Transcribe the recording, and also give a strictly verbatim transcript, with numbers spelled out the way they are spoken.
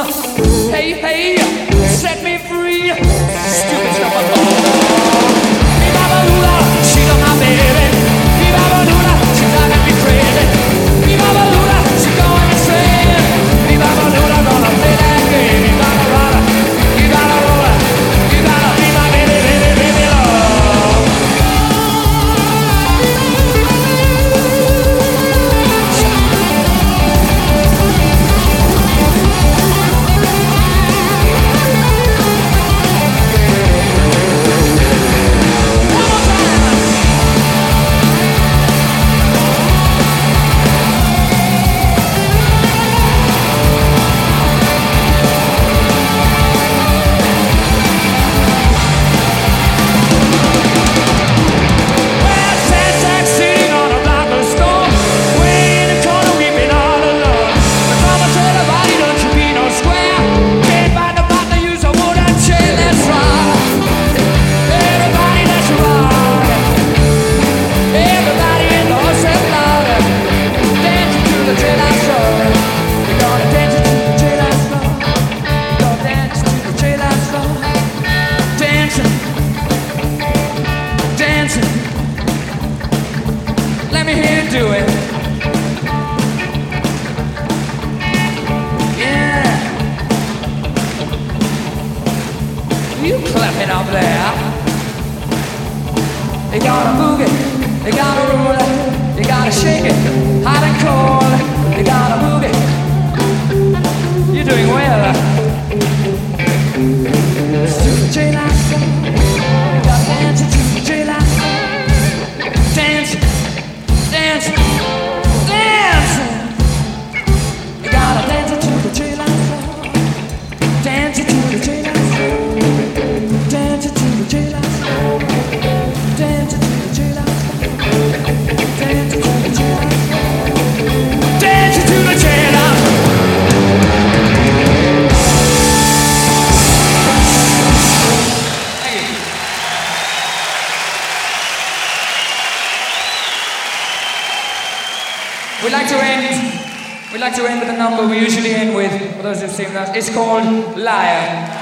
Hey, hey, set me free. Stupid stuff I thought. Viva Balula, she's my baby. Viva Balula, she's driving me crazy. Viva Balula, she's going insane. Viva Balula, gonna play that game. You gotta roll her, you gotta roll her, you gotta be my baby, baby, baby love. Let me hear you do it. Yeah. You clap it up there. You gotta move it, you gotta roll it, you gotta shake it, hot and cold, you gotta move it. You're doing well. To the J-Line song, you gotta dance to the J-Line song. Dance. Dance, dance. You gotta dance to the J-Line song. Dance to the J-Line song. Dance to the J-Line song. Dance to the J-Line song. Dance to the J-Line song. Dance to the J-Line song. Thank you. We like to end. We like to end with a number we usually end with. For those who've seen that, it's called Liar.